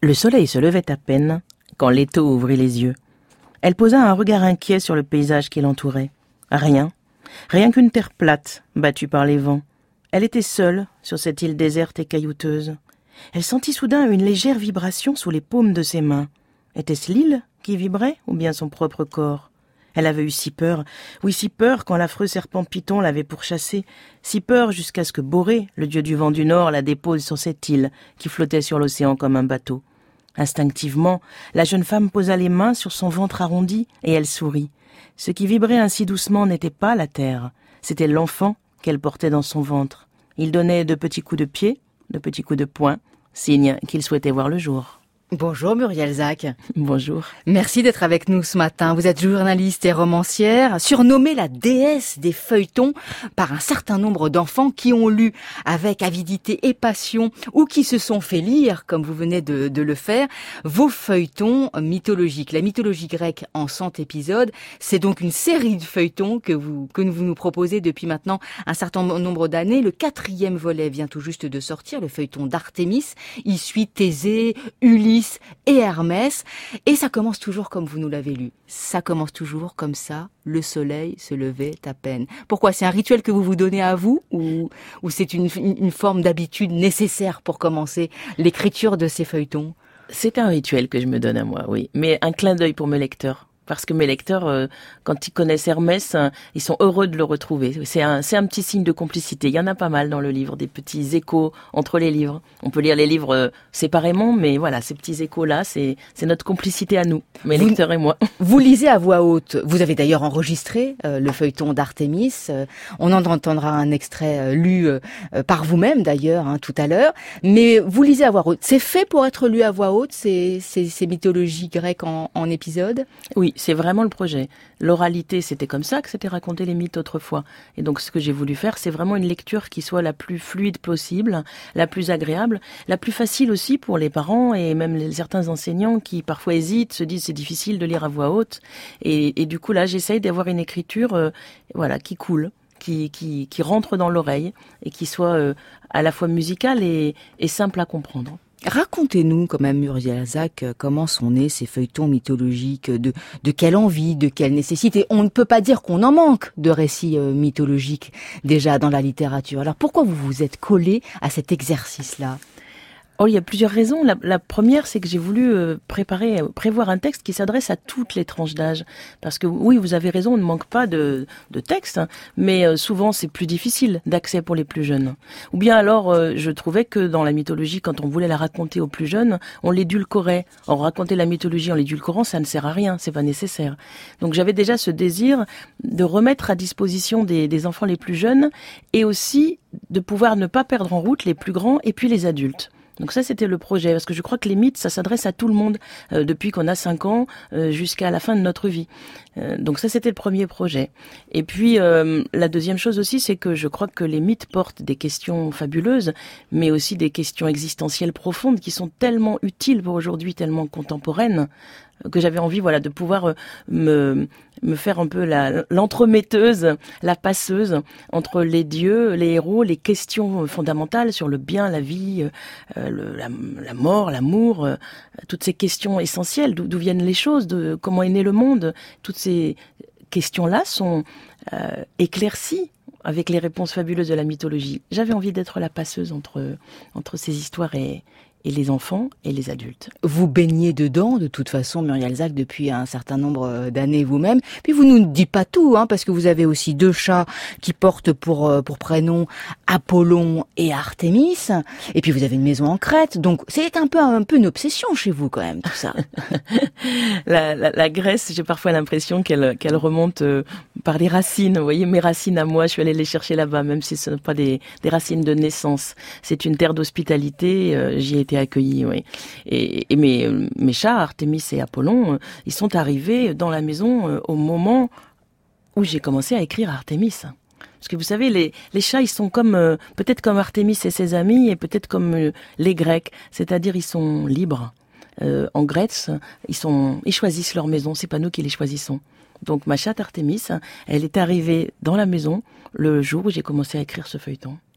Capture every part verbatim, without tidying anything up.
Le soleil se levait à peine quand Leto ouvrit les yeux. Elle posa un regard inquiet sur le paysage qui l'entourait. Rien, rien qu'une terre plate, battue par les vents. Elle était seule sur cette île déserte et caillouteuse. Elle sentit soudain une légère vibration sous les paumes de ses mains. Était-ce l'île qui vibrait ou bien son propre corps? Elle avait eu si peur, oui si peur quand l'affreux serpent Python l'avait pourchassée, si peur jusqu'à ce que Borée, le dieu du vent du Nord, la dépose sur cette île qui flottait sur l'océan comme un bateau. Instinctivement, la jeune femme posa les mains sur son ventre arrondi et elle sourit. Ce qui vibrait ainsi doucement n'était pas la terre, c'était l'enfant qu'elle portait dans son ventre. Il donnait de petits coups de pied, de petits coups de poing, signe qu'il souhaitait voir le jour. Bonjour Muriel Zac. Bonjour. Merci d'être avec nous ce matin. Vous êtes journaliste et romancière, surnommée la déesse des feuilletons par un certain nombre d'enfants qui ont lu avec avidité et passion ou qui se sont fait lire, comme vous venez de, de le faire, vos feuilletons mythologiques. La mythologie grecque en cent épisodes, c'est donc une série de feuilletons que vous, que vous nous proposez depuis maintenant un certain nombre d'années. Le quatrième volet vient tout juste de sortir, le feuilleton d'Artémis. Il suit Thésée, Ulysse et Hermès, et ça commence toujours comme vous nous l'avez lu. Ça commence toujours comme ça, le soleil se levait à peine. Pourquoi? C'est un rituel que vous vous donnez à vous, ou, ou c'est une, une forme d'habitude nécessaire pour commencer l'écriture de ces feuilletons? C'est un rituel que je me donne à moi, oui, mais un clin d'œil pour mes lecteurs. Parce que mes lecteurs, euh, quand ils connaissent Hermès, euh, ils sont heureux de le retrouver. C'est un, c'est un petit signe de complicité. Il y en a pas mal dans le livre, des petits échos entre les livres. On peut lire les livres euh, séparément, mais voilà, ces petits échos-là, c'est, c'est notre complicité à nous, mes vous, lecteurs et moi. Vous lisez à voix haute. Vous avez d'ailleurs enregistré euh, le feuilleton d'Artémis. Euh, on en entendra un extrait euh, lu euh, par vous-même d'ailleurs hein, tout à l'heure. Mais vous lisez à voix haute. C'est fait pour être lu à voix haute, ces, ces, ces mythologies grecques en, en épisodes? Oui. C'est vraiment le projet. L'oralité, c'était comme ça que c'était raconté les mythes autrefois. Et donc, ce que j'ai voulu faire, c'est vraiment une lecture qui soit la plus fluide possible, la plus agréable, la plus facile aussi pour les parents et même les, certains enseignants qui parfois hésitent, se disent c'est difficile de lire à voix haute. Et, et du coup, là, j'essaye d'avoir une écriture, euh, voilà, qui coule, qui, qui, qui rentre dans l'oreille et qui soit euh, à la fois musicale et, et simple à comprendre. Racontez-nous quand même, Muriel Zac, comment sont nés ces feuilletons mythologiques, de, de quelle envie, de quelle nécessité. On ne peut pas dire qu'on en manque de récits euh, mythologiques déjà dans la littérature. Alors pourquoi vous vous êtes collé à cet exercice-là ? Oh, il y a plusieurs raisons. La, la première, c'est que j'ai voulu euh, préparer, euh, prévoir un texte qui s'adresse à toutes les tranches d'âge. Parce que oui, vous avez raison, on ne manque pas de, de texte, hein, mais euh, souvent c'est plus difficile d'accès pour les plus jeunes. Ou bien alors, euh, je trouvais que dans la mythologie, quand on voulait la raconter aux plus jeunes, on l'édulcorait. Or, raconter la mythologie en l'édulcorant, ça ne sert à rien, c'est pas nécessaire. Donc j'avais déjà ce désir de remettre à disposition des, des enfants les plus jeunes et aussi de pouvoir ne pas perdre en route les plus grands et puis les adultes. Donc ça, c'était le projet, parce que je crois que les mythes, ça s'adresse à tout le monde, euh, depuis qu'on a cinq ans euh, jusqu'à la fin de notre vie. Euh, donc ça, c'était le premier projet. Et puis, euh, la deuxième chose aussi, c'est que je crois que les mythes portent des questions fabuleuses, mais aussi des questions existentielles profondes qui sont tellement utiles pour aujourd'hui, tellement contemporaines, que j'avais envie, voilà, de pouvoir euh, me me faire un peu la l'entremetteuse, la passeuse entre les dieux, les héros, les questions fondamentales sur le bien, la vie, euh, le, la, la mort, l'amour, euh, toutes ces questions essentielles, d'où, d'où viennent les choses, de comment est né le monde. Toutes ces questions-là sont euh, éclaircies avec les réponses fabuleuses de la mythologie. J'avais envie d'être la passeuse entre entre ces histoires et et les enfants et les adultes. Vous baignez dedans, de toute façon, Muriel Zac, depuis un certain nombre d'années vous-même. Puis vous nous dites pas tout, hein, parce que vous avez aussi deux chats qui portent pour pour prénom Apollon et Artémis. Et puis vous avez une maison en Crète, donc c'est un peu un peu une obsession chez vous quand même, tout ça. la, la, la Grèce, j'ai parfois l'impression qu'elle qu'elle remonte euh, par les racines. Vous voyez, mes racines à moi, je suis allée les chercher là-bas, même si ce ne sont pas des des racines de naissance. C'est une terre d'hospitalité. Euh, j'y ai été accueillis, oui. Et, et mes, mes chats, Artémis et Apollon, ils sont arrivés dans la maison au moment où j'ai commencé à écrire Artémis. Parce que vous savez, les, les chats, ils sont comme, euh, peut-être comme Artémis et ses amis, et peut-être comme euh, les Grecs. C'est-à-dire, ils sont libres. Euh, en Grèce, ils sont, ils choisissent leur maison. C'est pas nous qui les choisissons. Donc, ma chatte Artémis, elle est arrivée dans la maison le jour où j'ai commencé à écrire ce feuilleton.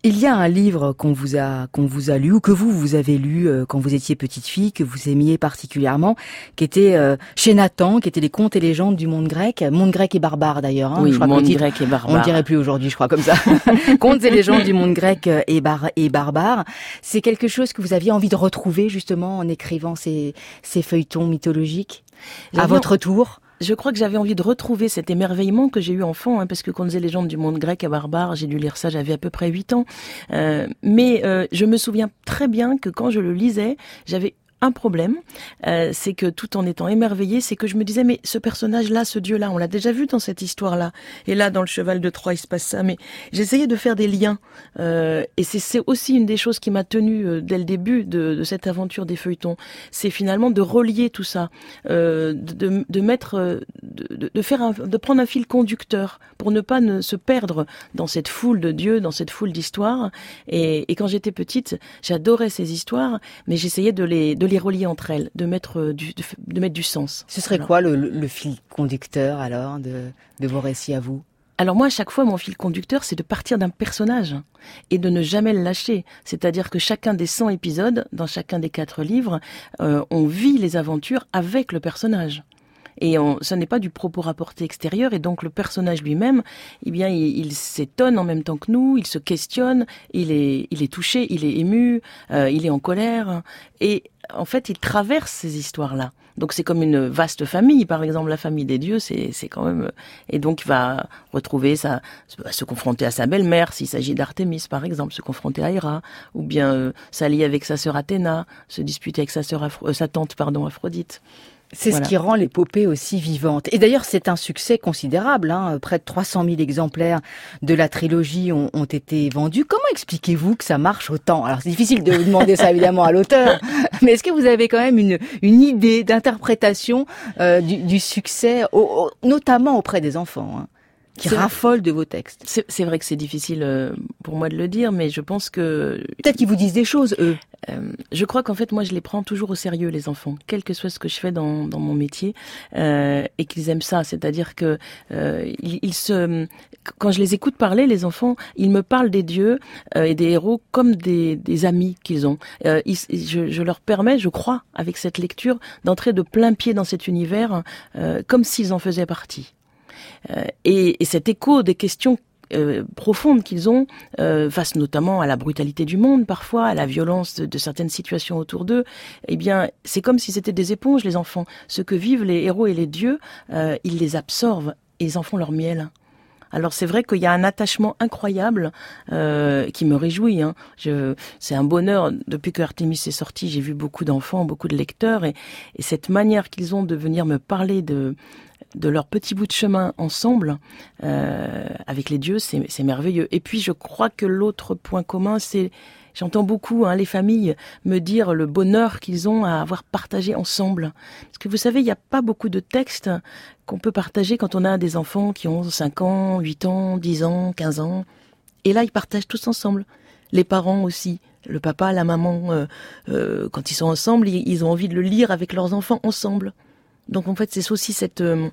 Il y a un livre qu'on vous a qu'on vous a lu ou que vous vous avez lu euh, quand vous étiez petite fille, que vous aimiez particulièrement, qui était euh, chez Nathan, qui était les contes et légendes du monde grec, monde grec et barbare d'ailleurs. Hein, oui, je crois monde que le titre, grec et barbare. On ne dirait plus aujourd'hui, je crois comme ça. Contes et légendes du monde grec et, bar et barbare. C'est quelque chose que vous aviez envie de retrouver justement en écrivant ces ces feuilletons mythologiques à votre tour. Je crois que j'avais envie de retrouver cet émerveillement que j'ai eu enfant, hein, parce que Contes et légendes du monde grec et barbare, j'ai dû lire ça, j'avais à peu près huit ans. Euh, mais euh, je me souviens très bien que quand je le lisais, j'avais un problème, euh, c'est que tout en étant émerveillée, c'est que je me disais, mais ce personnage-là, ce dieu-là, on l'a déjà vu dans cette histoire-là. Et là, dans le Cheval de Troie, il se passe ça. Mais j'essayais de faire des liens. Euh, et c'est, c'est aussi une des choses qui m'a tenue euh, dès le début de, de cette aventure des feuilletons. C'est finalement de relier tout ça, euh, de, de mettre, euh, de, de faire, un, de prendre un fil conducteur pour ne pas ne, se perdre dans cette foule de dieux, dans cette foule d'histoires. Et, et quand j'étais petite, j'adorais ces histoires, mais j'essayais de les, de les relier entre elles, de mettre du, de, de mettre du sens. Ce serait alors. quoi le, le fil conducteur alors de, de vos récits à vous ? Alors moi, à chaque fois, mon fil conducteur, c'est de partir d'un personnage et de ne jamais le lâcher. C'est-à-dire que chacun des cent épisodes, dans chacun des quatre livres, euh, on vit les aventures avec le personnage. Et on, ce n'est pas du propos rapporté extérieur, et donc le personnage lui-même, eh bien, il, il s'étonne en même temps que nous, il se questionne, il est, il est touché, il est ému, euh, il est en colère, et en fait, il traverse ces histoires-là. Donc c'est comme une vaste famille, par exemple la famille des dieux, c'est, c'est quand même, et donc il va retrouver sa, se confronter à sa belle-mère, s'il s'agit d'Artémis par exemple, se confronter à Héra, ou bien euh, s'allier avec sa sœur Athéna, se disputer avec sa sœur, Afro, euh, sa tante pardon Aphrodite. C'est voilà. Ce qui rend l'épopée aussi vivante. Et d'ailleurs, c'est un succès considérable. Hein. Près de trois cent mille exemplaires de la trilogie ont, ont été vendus. Comment expliquez-vous que ça marche autant ? Alors, c'est difficile de vous demander ça, évidemment, à l'auteur. Mais est-ce que vous avez quand même une, une idée d'interprétation euh, du, du succès, au, au, notamment auprès des enfants hein, qui c'est raffolent de vos textes ? c'est, c'est vrai que c'est difficile euh, pour moi de le dire, mais je pense que... Peut-être qu'ils vous disent des choses, eux. Euh, je crois qu'en fait, moi, je les prends toujours au sérieux, les enfants, quel que soit ce que je fais dans, dans mon métier, euh, et qu'ils aiment ça. C'est-à-dire que euh, ils, ils se, quand je les écoute parler, les enfants, ils me parlent des dieux euh, et des héros comme des, des amis qu'ils ont. Euh, ils, je, je leur permets, je crois, avec cette lecture, d'entrer de plein pied dans cet univers, euh, comme s'ils en faisaient partie. Euh, et, et cet écho des questions Euh, profondes qu'ils ont, euh, face notamment à la brutalité du monde, parfois, à la violence de, de certaines situations autour d'eux, eh bien, c'est comme si c'était des éponges, les enfants. Ce que vivent les héros et les dieux, euh, ils les absorbent et ils en font leur miel. Alors c'est vrai qu'il y a un attachement incroyable euh, qui me réjouit. Hein. Je, c'est un bonheur. Depuis que Artémis est sorti, j'ai vu beaucoup d'enfants, beaucoup de lecteurs, et, et cette manière qu'ils ont de venir me parler de de leur petit bout de chemin ensemble euh, avec les dieux, c'est, c'est merveilleux. Et puis je crois que l'autre point commun, c'est, j'entends beaucoup hein, les familles me dire le bonheur qu'ils ont à avoir partagé ensemble. Parce que vous savez, il n'y a pas beaucoup de textes qu'on peut partager quand on a des enfants qui ont cinq ans, huit ans, dix ans, quinze ans. Et là, ils partagent tous ensemble. Les parents aussi. Le papa, la maman, euh, euh, quand ils sont ensemble, ils, ils ont envie de le lire avec leurs enfants ensemble. Donc en fait, c'est aussi cette, euh,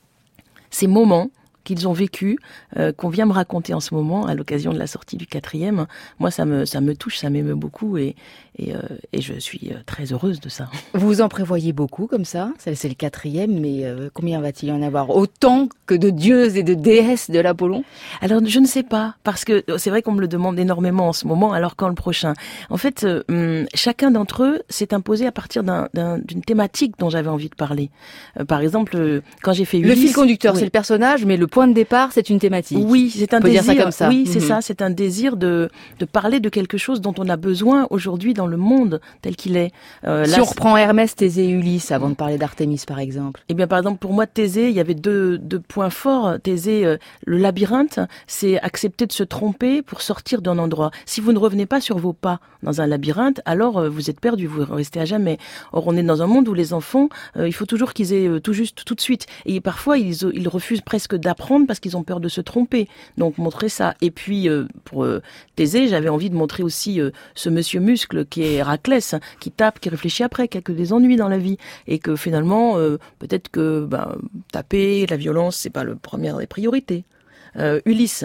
ces moments qu'ils ont vécus, euh, qu'on vient me raconter en ce moment à l'occasion de la sortie du quatrième. Moi, ça me ça me touche, ça m'émeut beaucoup et et, euh, et je suis très heureuse de ça. Vous en prévoyez beaucoup comme ça ? C'est, c'est le quatrième, mais euh, combien va-t-il y en avoir ? Autant que de dieux et de déesses de l'Apollon ? Alors, je ne sais pas, parce que c'est vrai qu'on me le demande énormément en ce moment, alors quand le prochain ? En fait, euh, chacun d'entre eux s'est imposé à partir d'un, d'un, d'une thématique dont j'avais envie de parler. Euh, par exemple, euh, quand j'ai fait Ulysse... Le fil conducteur, oui. C'est le personnage, mais le point de départ, c'est une thématique. Oui, c'est un on peut désir. Dire ça comme ça. Oui, c'est mm-hmm. ça. C'est un désir de de parler de quelque chose dont on a besoin aujourd'hui dans le monde tel qu'il est. Euh, si là, on reprend Hermès, Thésée et Ulysse, avant de parler d'Artémis, par exemple. Eh bien, par exemple, pour moi, Thésée, il y avait deux deux points forts. Thésée, euh, le labyrinthe, c'est accepter de se tromper pour sortir d'un endroit. Si vous ne revenez pas sur vos pas dans un labyrinthe, alors euh, vous êtes perdu, vous restez à jamais. Or, on est dans un monde où les enfants, euh, il faut toujours qu'ils aient euh, tout juste, tout de suite. Et parfois, ils ils refusent presque d'apprendre parce qu'ils ont peur de se tromper. Donc montrer ça. Et puis euh, pour euh, Thésée, j'avais envie de montrer aussi euh, ce monsieur muscle qui est Héraclès, qui tape, qui réfléchit après, qui a que des ennuis dans la vie, et que finalement euh, peut-être que ben, taper, la violence, c'est pas le premier des priorités. Euh, Ulysse,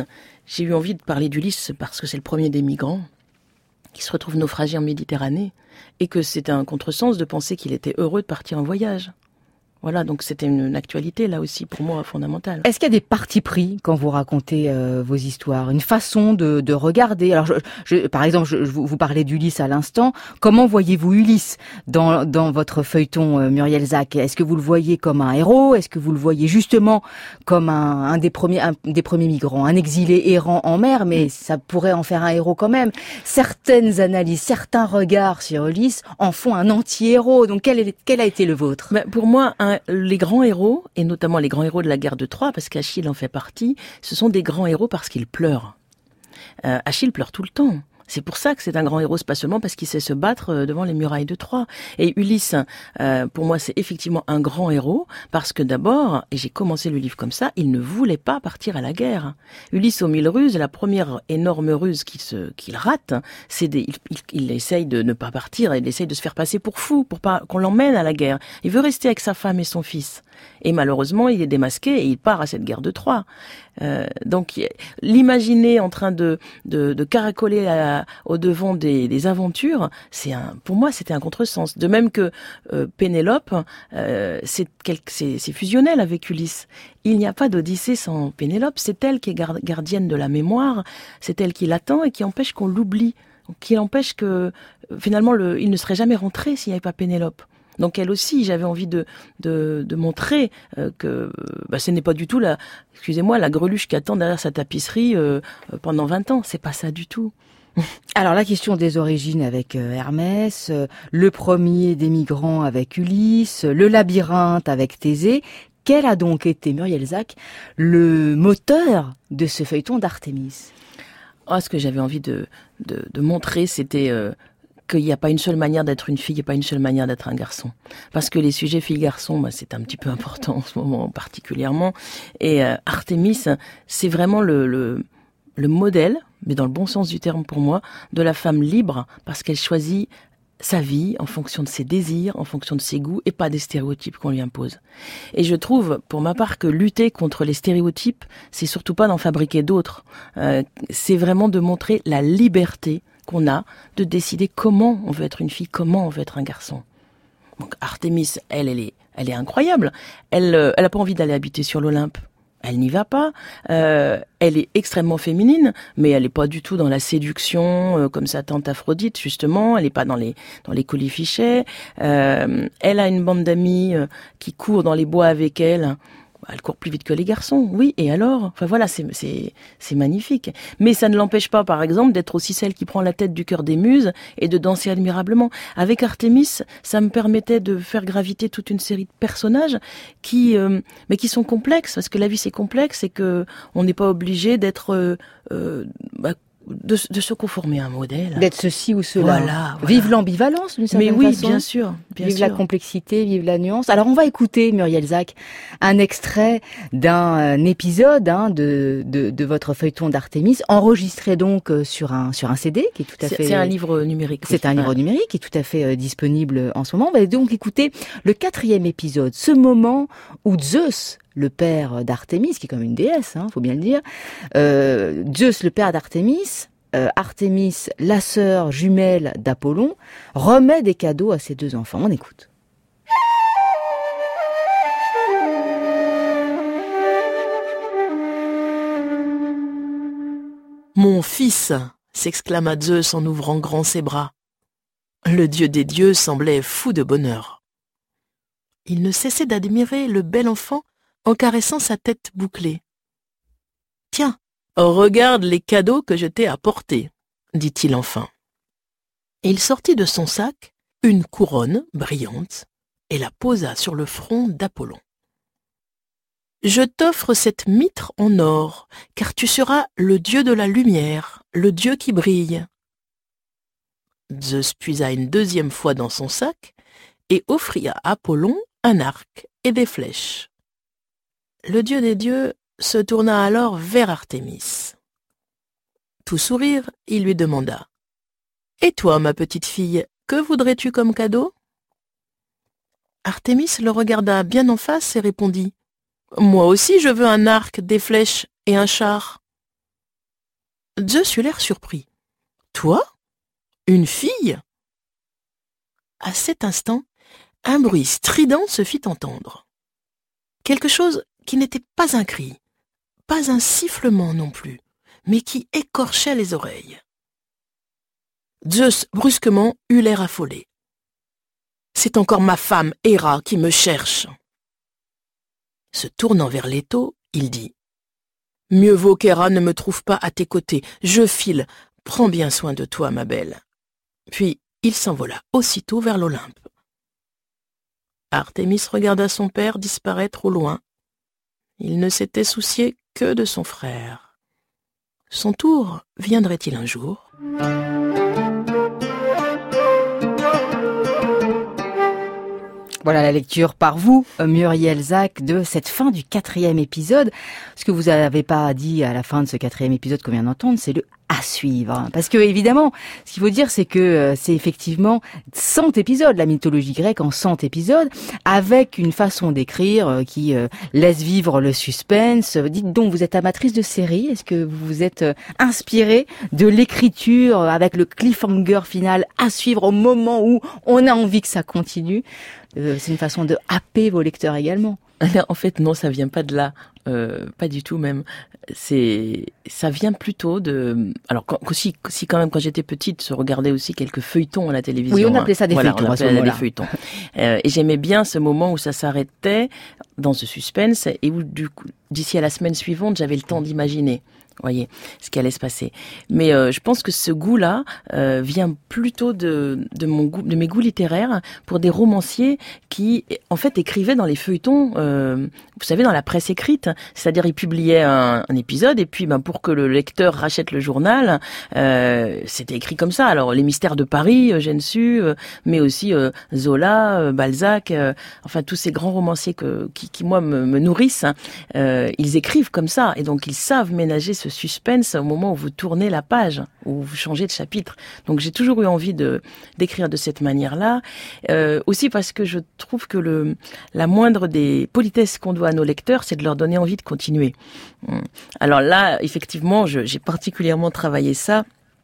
J'ai eu envie de parler d'Ulysse parce que c'est le premier des migrants qui se retrouve naufragé en Méditerranée et que c'est un contresens de penser qu'il était heureux de partir en voyage. Voilà, donc c'était une, une actualité, là aussi, pour moi, fondamentale. Est-ce qu'il y a des partis pris quand vous racontez euh, vos histoires? Une façon de, de regarder? Alors, je, je, par exemple, je, je vous, vous parlez d'Ulysse à l'instant. Comment voyez-vous Ulysse dans, dans votre feuilleton, euh, Muriel Zac? Est-ce que vous le voyez comme un héros? Est-ce que vous le voyez justement comme un, un, des, premiers, un des premiers migrants? Un exilé errant en mer, mais ça pourrait en faire un héros quand même. Certaines analyses, certains regards sur Ulysse en font un anti-héros. Donc, quel, est, quel a été le vôtre? Ben, pour moi, un les grands héros, et notamment les grands héros de la guerre de Troie, parce qu'Achille en fait partie, ce sont des grands héros parce qu'ils pleurent. Euh, Achille pleure tout le temps. C'est pour ça que c'est un grand héros, c'est pas seulement parce qu'il sait se battre devant les murailles de Troie. Et Ulysse, euh, pour moi, c'est effectivement un grand héros parce que d'abord, et j'ai commencé le livre comme ça, il ne voulait pas partir à la guerre. Ulysse aux mille ruses, la première énorme ruse qu'il se, qu'il rate, c'est des, il, il, il essaye de ne pas partir, il essaye de se faire passer pour fou, pour pas qu'on l'emmène à la guerre. Il veut rester avec sa femme et son fils. Et malheureusement, il est démasqué et il part à cette guerre de Troie. Euh, donc, l'imaginer en train de, de, de caracoler à, au devant des, des aventures, c'est un, pour moi, c'était un contresens. De même que euh, Pénélope, euh, c'est, c'est, c'est fusionnel avec Ulysse. Il n'y a pas d'Odyssée sans Pénélope. C'est elle qui est gardienne de la mémoire. C'est elle qui l'attend et qui empêche qu'on l'oublie, qui empêche que finalement, le, il ne serait jamais rentré s'il n'y avait pas Pénélope. Donc elle aussi, j'avais envie de de, de montrer euh, que bah, ce n'est pas du tout la, excusez-moi, la greluche qui attend derrière sa tapisserie euh, pendant vingt ans. C'est pas ça du tout. Alors la question des origines avec euh, Hermès, euh, le premier des migrants avec Ulysse, le labyrinthe avec Thésée. Quel a donc été, Muriel Zac, le moteur de ce feuilleton d'Artémis? Oh, ce que j'avais envie de de, de montrer, c'était euh, qu'il n'y a pas une seule manière d'être une fille, il n'y a pas une seule manière d'être un garçon. Parce que les sujets filles-garçons, bah, c'est un petit peu important en ce moment particulièrement. Et euh, Artémis, c'est vraiment le, le, le modèle, mais dans le bon sens du terme pour moi, de la femme libre, parce qu'elle choisit sa vie en fonction de ses désirs, en fonction de ses goûts, et pas des stéréotypes qu'on lui impose. Et je trouve, pour ma part, que lutter contre les stéréotypes, c'est surtout pas d'en fabriquer d'autres. Euh, c'est vraiment de montrer la liberté qu'on a de décider comment on veut être une fille, comment on veut être un garçon. Donc Artémis, elle, elle est, elle est incroyable. Elle, euh, elle a pas envie d'aller habiter sur l'Olympe. Elle n'y va pas. Euh, elle est extrêmement féminine, mais elle est pas du tout dans la séduction euh, comme sa tante Aphrodite justement. Elle est pas dans les dans les colifichets. Euh, elle a une bande d'amis euh, qui courent dans les bois avec elle. Elle court plus vite que les garçons, oui, et alors? Enfin voilà, c'est, c'est, c'est magnifique. Mais ça ne l'empêche pas, par exemple, d'être aussi celle qui prend la tête du cœur des muses et de danser admirablement. Avec Artémis, ça me permettait de faire graviter toute une série de personnages qui, euh, mais qui sont complexes, parce que la vie c'est complexe et que on n'est pas obligé d'être, euh, euh, bah, De, de se conformer à un modèle. D'être ceci ou cela. Voilà, voilà. Vive l'ambivalence, d'une certaine Mais oui, façon. bien sûr. Bien vive sûr. la complexité, vive la nuance. Alors, on va écouter, Muriel Zac, un extrait d'un épisode hein, de, de, de votre feuilleton d'Artémis, enregistré donc sur un, sur un C D, qui est tout à c'est, fait... C'est un livre numérique. C'est oui. un livre numérique, qui est tout à fait euh, disponible en ce moment. On va donc écouter le quatrième épisode, ce moment où Zeus, le père d'Artémis, qui est comme une déesse, hein, faut bien le dire, euh, Zeus, le père d'Artémis, euh, Artémis, la sœur jumelle d'Apollon, remet des cadeaux à ses deux enfants. On écoute. Mon fils, s'exclama Zeus en ouvrant grand ses bras. Le dieu des dieux semblait fou de bonheur. Il ne cessait d'admirer le bel enfant en caressant sa tête bouclée. « Tiens, regarde les cadeaux que je t'ai apportés, » dit-il enfin. Et il sortit de son sac une couronne brillante et la posa sur le front d'Apollon. « Je t'offre cette mitre en or, car tu seras le dieu de la lumière, le dieu qui brille. » Zeus puisa une deuxième fois dans son sac et offrit à Apollon un arc et des flèches. Le dieu des dieux se tourna alors vers Artémis. Tout sourire, il lui demanda « Et toi, ma petite fille, que voudrais-tu comme cadeau ?» Artémis le regarda bien en face et répondit « Moi aussi je veux un arc, des flèches et un char. » Zeus eut l'air surpris. « Toi ? Une fille ?» À cet instant, un bruit strident se fit entendre. Quelque chose qui n'était pas un cri, pas un sifflement non plus, mais qui écorchait les oreilles. Zeus, brusquement, eut l'air affolé. « C'est encore ma femme, Héra, qui me cherche. » Se tournant vers Leto, il dit « Mieux vaut qu'Héra ne me trouve pas à tes côtés. Je file. Prends bien soin de toi, ma belle. » Puis il s'envola aussitôt vers l'Olympe. Artémis regarda son père disparaître au loin. Il ne s'était soucié que de son frère. Son tour viendrait-il un jour ? Voilà la lecture par vous, Muriel Zac, de cette fin du quatrième épisode. Ce que vous n'avez pas dit à la fin de ce quatrième épisode qu'on vient d'entendre, c'est le à suivre. Parce que, évidemment, ce qu'il faut dire, c'est que euh, c'est effectivement cent épisodes, la mythologie grecque en cent épisodes, avec une façon d'écrire euh, qui euh, laisse vivre le suspense. Dites donc, vous êtes amatrice de séries. Est-ce que vous vous êtes euh, inspirée de l'écriture euh, avec le cliffhanger final à suivre au moment où on a envie que ça continue? euh, C'est une façon de happer vos lecteurs également. En fait, non, ça vient pas de là, euh, pas du tout même. C'est, ça vient plutôt de. Alors, quand, aussi, si quand même quand j'étais petite, se regardait aussi quelques feuilletons à la télévision. Oui, on appelait ça des voilà, feuilletons on à ce appelait moment-là. des feuilletons. Euh, et j'aimais bien ce moment où ça s'arrêtait dans ce suspense et où du coup, d'ici à la semaine suivante, j'avais le temps d'imaginer. Voyez ce qui allait se passer. Mais euh, je pense que ce goût-là euh, vient plutôt de de mon goût, de mes goûts littéraires pour des romanciers qui, en fait, écrivaient dans les feuilletons. Euh, vous savez, dans la presse écrite, c'est-à-dire ils publiaient un, un épisode et puis, ben, pour que le lecteur rachète le journal, euh, c'était écrit comme ça. Alors, les mystères de Paris, euh, Gensu, euh, mais aussi euh, Zola, euh, Balzac, euh, enfin tous ces grands romanciers que, qui, qui moi me, me nourrissent. Hein, euh, ils écrivent comme ça et donc ils savent ménager ce suspense au moment où vous tournez la page, où vous changez de chapitre. Donc j'ai toujours eu envie de d'écrire de cette manière-là, euh, aussi parce que je trouve que le la moindre des politesses qu'on doit à nos lecteurs, c'est de leur donner envie de continuer. Alors là, effectivement, je, j'ai particulièrement travaillé ça.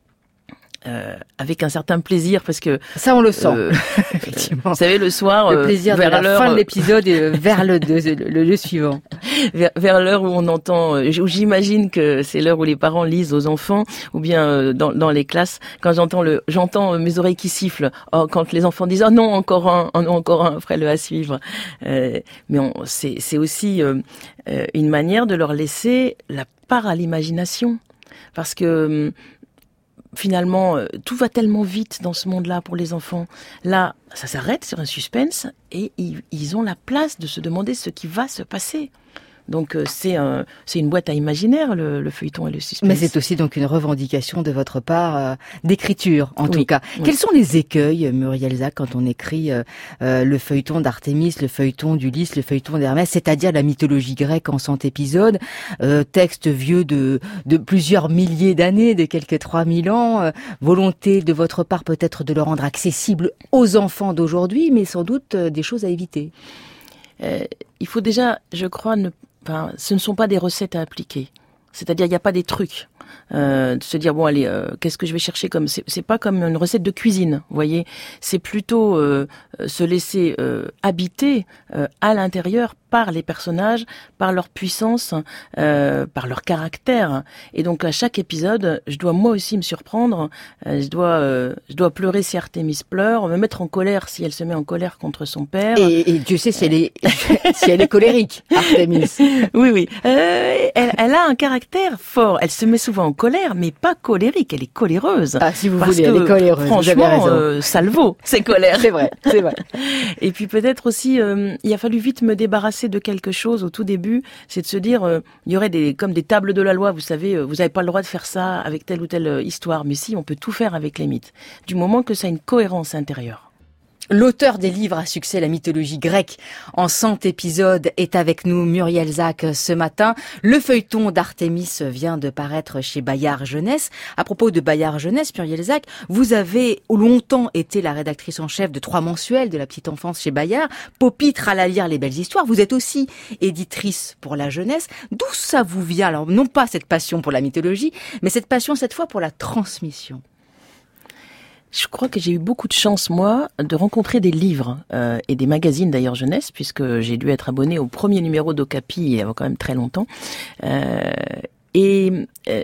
Euh, avec un certain plaisir parce que ça on le sent euh, effectivement. Vous savez, le soir le plaisir euh, vers de la fin de l'épisode et vers le, de, le, le suivant vers, vers l'heure où on entend, où j'imagine que c'est l'heure où les parents lisent aux enfants ou bien euh, dans, dans les classes quand j'entends le j'entends mes oreilles qui sifflent oh, quand les enfants disent oh non encore un oh, non encore un ferait le à suivre euh, mais on, c'est c'est aussi euh, euh, une manière de leur laisser la part à l'imagination parce que finalement, tout va tellement vite dans ce monde-là pour les enfants. Là, ça s'arrête sur un suspense et ils, ils ont la place de se demander ce qui va se passer. Donc c'est un, c'est une boîte à imaginaire, le, le feuilleton et le suspense. Mais c'est aussi donc une revendication de votre part euh, d'écriture, en oui, tout cas. Oui. Quels sont les écueils, Muriel Zac, quand on écrit euh, euh, le feuilleton d'Artémis, le feuilleton d'Ulysse, le feuilleton d'Hermès, c'est-à-dire la mythologie grecque en cent épisodes, euh, texte vieux de, de plusieurs milliers d'années, de quelques trois mille ans, euh, volonté de votre part peut-être de le rendre accessible aux enfants d'aujourd'hui, mais sans doute euh, des choses à éviter. Euh, il faut déjà, je crois, ne Enfin, ce ne sont pas des recettes à appliquer. C'est-à-dire, il n'y a pas des trucs. Euh, de se dire, bon, allez, euh, qu'est-ce que je vais chercher comme... C'est, c'est pas comme une recette de cuisine, vous voyez. C'est plutôt euh, se laisser euh, habiter euh, à l'intérieur par les personnages, par leur puissance, euh, par leur caractère. Et donc, à chaque épisode, je dois moi aussi me surprendre. Euh, je dois euh, je dois pleurer si Artémis pleure, me mettre en colère si elle se met en colère contre son père. Et, et Dieu sait si elle est, si elle est colérique, Artémis. Oui, oui. Euh, elle, elle a un caractère fort. Elle se met souvent en colère, mais pas colérique. Elle est coléreuse. Ah, si vous Parce voulez, que, elle est coléreuse. Franchement, euh, ça le vaut, ces colères. C'est vrai, c'est vrai. Et puis peut-être aussi, euh, il a fallu vite me débarrasser de quelque chose au tout début. C'est de se dire, euh, il y aurait des comme des tables de la loi. Vous savez, euh, vous n'avez pas le droit de faire ça avec telle ou telle histoire. Mais si, on peut tout faire avec les mythes, du moment que ça a une cohérence intérieure. L'auteur des livres à succès, la mythologie grecque, en cent épisodes, est avec nous, Muriel Zac, ce matin. Le feuilleton d'Artémis vient de paraître chez Bayard Jeunesse. À propos de Bayard Jeunesse, Muriel Zac, vous avez longtemps été la rédactrice en chef de trois mensuels de la petite enfance chez Bayard. Poppy, Tralala, les belles histoires. Vous êtes aussi éditrice pour la jeunesse. D'où ça vous vient? Alors, non pas cette passion pour la mythologie, mais cette passion, cette fois, pour la transmission. Je crois que j'ai eu beaucoup de chance, moi, de rencontrer des livres euh, et des magazines d'ailleurs jeunesse, puisque j'ai dû être abonnée au premier numéro d'Ocapi il y a quand même très longtemps. Euh, et euh,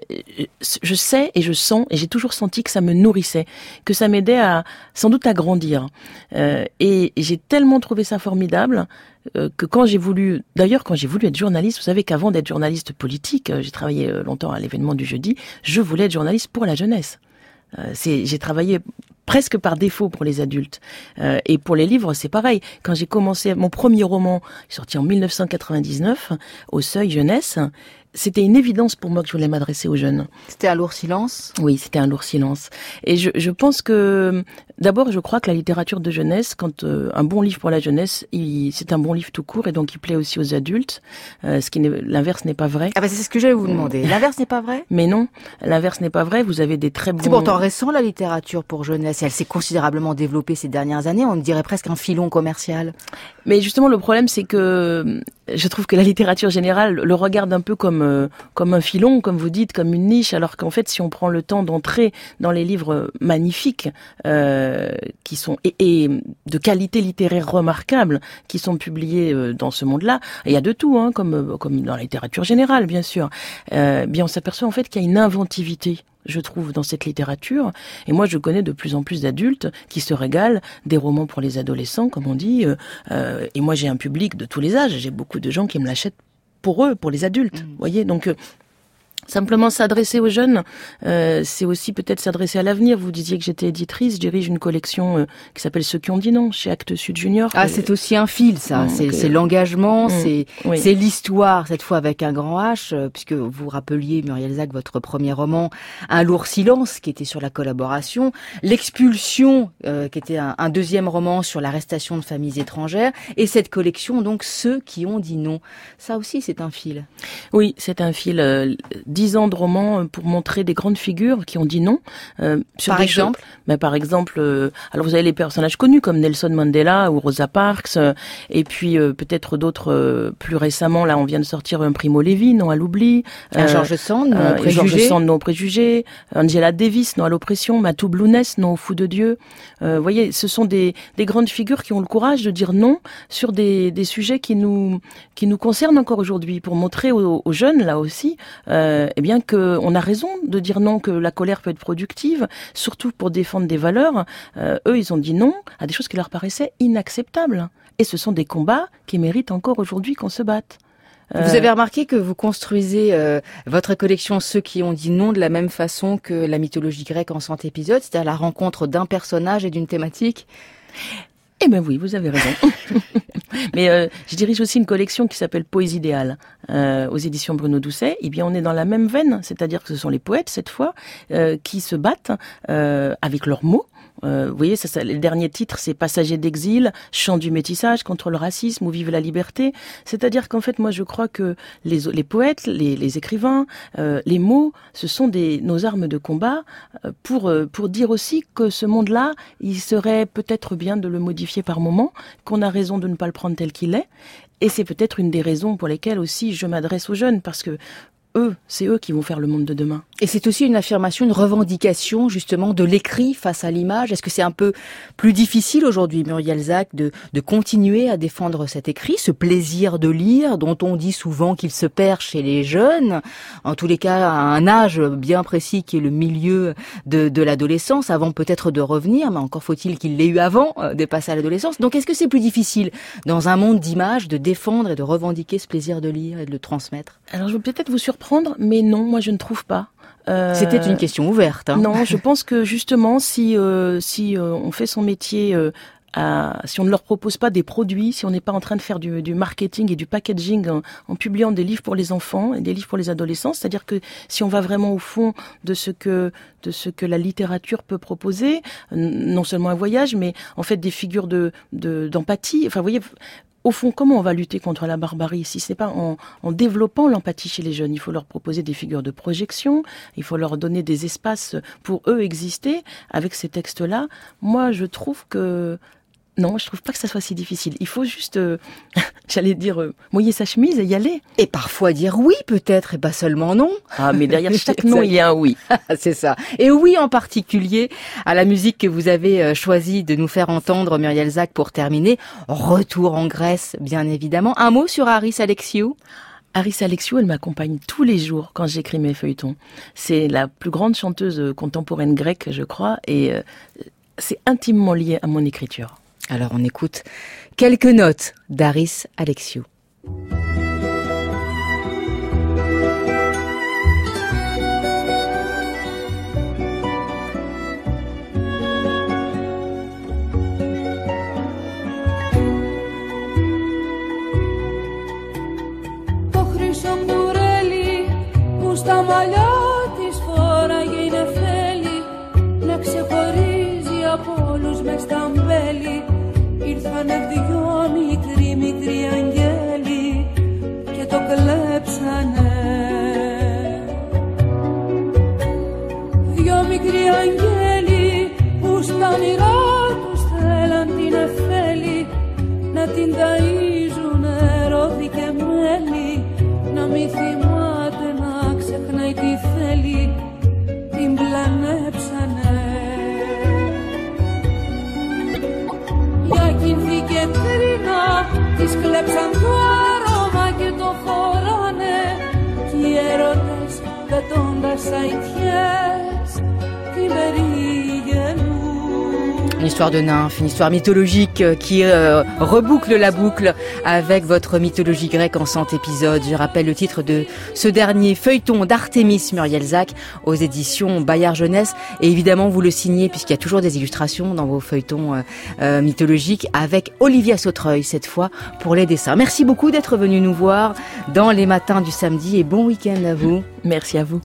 je sais et je sens, et j'ai toujours senti que ça me nourrissait, que ça m'aidait à, sans doute à grandir. Euh, et j'ai tellement trouvé ça formidable euh, que quand j'ai voulu, d'ailleurs quand j'ai voulu être journaliste, vous savez qu'avant d'être journaliste politique, euh, j'ai travaillé longtemps à l'événement du jeudi, je voulais être journaliste pour la jeunesse. Euh, c'est, j'ai travaillé presque par défaut pour les adultes. Euh, et pour les livres, c'est pareil. Quand j'ai commencé, mon premier roman, sorti en mille neuf cent quatre-vingt-dix-neuf, au Seuil Jeunesse, c'était une évidence pour moi que je voulais m'adresser aux jeunes. C'était un lourd silence? Oui, c'était un lourd silence. Et je, je pense que, d'abord, je crois que la littérature de jeunesse, quand euh, un bon livre pour la jeunesse, il, c'est un bon livre tout court et donc il plaît aussi aux adultes. Euh, ce qui n'est, l'inverse n'est pas vrai. Ah bah c'est ce que j'allais vous demander. L'inverse n'est pas vrai? Mais non, l'inverse n'est pas vrai. Vous avez des très bons... C'est pourtant récent la littérature pour jeunesse. Elle s'est considérablement développée ces dernières années. On dirait presque un filon commercial. Mais justement, le problème, c'est que je trouve que la littérature générale le regarde un peu comme euh, comme un filon, comme vous dites, comme une niche, alors qu'en fait, si on prend le temps d'entrer dans les livres magnifiques, euh, qui sont et, et de qualité littéraire remarquable, qui sont publiés euh, dans ce monde-là, il y a de tout, hein, comme comme dans la littérature générale, bien sûr. Euh, bien, on s'aperçoit en fait qu'il y a une inventivité, je trouve, dans cette littérature. Et moi, je connais de plus en plus d'adultes qui se régalent des romans pour les adolescents, comme on dit. Euh, et moi, j'ai un public de tous les âges. J'ai beaucoup de gens qui me l'achètent pour eux, pour les adultes. Vous mmh. voyez, donc... Euh, Simplement s'adresser aux jeunes, euh, c'est aussi peut-être s'adresser à l'avenir. Vous disiez que j'étais éditrice, je dirige une collection euh, qui s'appelle Ceux qui ont dit non, chez Actes Sud Junior. Ah, c'est aussi un fil, ça. Donc, c'est, euh, c'est l'engagement, mmh, c'est, oui. c'est l'histoire, cette fois avec un grand H, euh, puisque vous rappeliez, Muriel Zac, votre premier roman, Un lourd silence, qui était sur la collaboration, L'expulsion, euh, qui était un, un deuxième roman sur l'arrestation de familles étrangères, et cette collection, donc, Ceux qui ont dit non. Ça aussi, c'est un fil. Oui, c'est un fil. Euh, dix ans de romans pour montrer des grandes figures qui ont dit non. Euh, sur par exemple ben, Par exemple, euh, alors vous avez les personnages connus comme Nelson Mandela ou Rosa Parks, euh, et puis euh, peut-être d'autres euh, plus récemment, là on vient de sortir un Primo Levi, Non à l'oubli. Euh, George Sand, Non euh, aux préjugés. George Sand, Non aux préjugés. Angela Davis, Non à l'oppression. Matou Blueness, Non aux fous de Dieu. Euh, vous voyez, ce sont des, des grandes figures qui ont le courage de dire non sur des, des sujets qui nous, qui nous concernent encore aujourd'hui, pour montrer aux, aux jeunes, là aussi, euh, eh bien qu'on a raison de dire non, que la colère peut être productive, surtout pour défendre des valeurs. Euh, eux, ils ont dit non à des choses qui leur paraissaient inacceptables. Et ce sont des combats qui méritent encore aujourd'hui qu'on se batte. Euh... Vous avez remarqué que vous construisez euh, votre collection Ceux qui ont dit non de la même façon que la mythologie grecque en cent épisodes, c'est-à-dire la rencontre d'un personnage et d'une thématique? Eh ben oui, vous avez raison. Mais euh, je dirige aussi une collection qui s'appelle Poésie idéale euh, aux éditions Bruno Doucet. Eh bien, on est dans la même veine, c'est-à-dire que ce sont les poètes cette fois euh, qui se battent euh, avec leurs mots. Euh, vous voyez, ça, ça, le dernier titre, c'est Passagers d'exil, Chant du métissage contre le racisme ou Vive la liberté. C'est-à-dire qu'en fait, moi, je crois que les, les poètes, les, les écrivains, euh, les mots, ce sont des, nos armes de combat euh, pour, euh, pour dire aussi que ce monde-là, il serait peut-être bien de le modifier par moment, qu'on a raison de ne pas le prendre tel qu'il est. Et c'est peut-être une des raisons pour lesquelles aussi je m'adresse aux jeunes, parce que eux, c'est eux qui vont faire le monde de demain. Et c'est aussi une affirmation, une revendication justement de l'écrit face à l'image. Est-ce que c'est un peu plus difficile aujourd'hui, Muriel Zac, de, de continuer à défendre cet écrit, ce plaisir de lire dont on dit souvent qu'il se perd chez les jeunes, en tous les cas à un âge bien précis qui est le milieu de, de l'adolescence, avant peut-être de revenir, mais encore faut-il qu'il l'ait eu avant euh, de passer à l'adolescence. Donc est-ce que c'est plus difficile dans un monde d'images de défendre et de revendiquer ce plaisir de lire et de le transmettre? Alors je veux peut-être vous surprendre, mais non, moi je ne trouve pas. Euh, C'était une question ouverte. Hein. Non, je pense que justement, si euh, si euh, on fait son métier euh, à, si on ne leur propose pas des produits, si on n'est pas en train de faire du, du marketing et du packaging en, en publiant des livres pour les enfants et des livres pour les adolescents, c'est-à-dire que si on va vraiment au fond de ce que de ce que la littérature peut proposer, non seulement un voyage, mais en fait des figures de, de d'empathie. Enfin, vous voyez. Au fond, comment on va lutter contre la barbarie si c'est pas en, en développant l'empathie chez les jeunes? Il faut leur proposer des figures de projection, il faut leur donner des espaces pour eux exister. Avec ces textes-là, moi, je trouve que non, je trouve pas que ça soit si difficile. Il faut juste, euh, j'allais dire, euh, mouiller sa chemise et y aller. Et parfois dire oui, peut-être, et pas seulement non. Ah, mais derrière chaque non, il y a un oui. C'est ça. Et oui, en particulier, à la musique que vous avez choisi de nous faire entendre, Muriel Zac, pour terminer. Retour en Grèce, bien évidemment. Un mot sur Haris Alexiou? Haris Alexiou, elle m'accompagne tous les jours quand j'écris mes feuilletons. C'est la plus grande chanteuse contemporaine grecque, je crois, et euh, c'est intimement lié à mon écriture. Alors on écoute quelques notes d'Haris Alexiou. Το χρυσό κουρέλι που στα μαλλιά της φόραγε η νεφέλη να ξεχωρίζει από όλους μες στα μπέλη. Ήρθανε δυο μικροί μικροί αγγέλοι και το κλέψανε. Δυο μικροί αγγέλοι που στα όνειρά τους θέλαν την εφέλη να την ταΐζουνε ρόδι και μέλι, να μη θυμάται να ξεχνάει τι θέλει, την πλανέψανε. Και κρίνα της κλέψαν το άρωμα και το φοράνε κι οι έρωτες πετώντας αητιές την περίγελουν. Une histoire de nymphe, une histoire mythologique qui euh, reboucle la boucle avec votre mythologie grecque en cent épisodes. Je rappelle le titre de ce dernier feuilleton d'Artémis Muriel Zac aux éditions Bayard Jeunesse. Et évidemment, vous le signez puisqu'il y a toujours des illustrations dans vos feuilletons euh, euh, mythologiques avec Olivia Sautreuil cette fois pour les dessins. Merci beaucoup d'être venu nous voir dans les matins du samedi et bon week-end à vous. Merci à vous.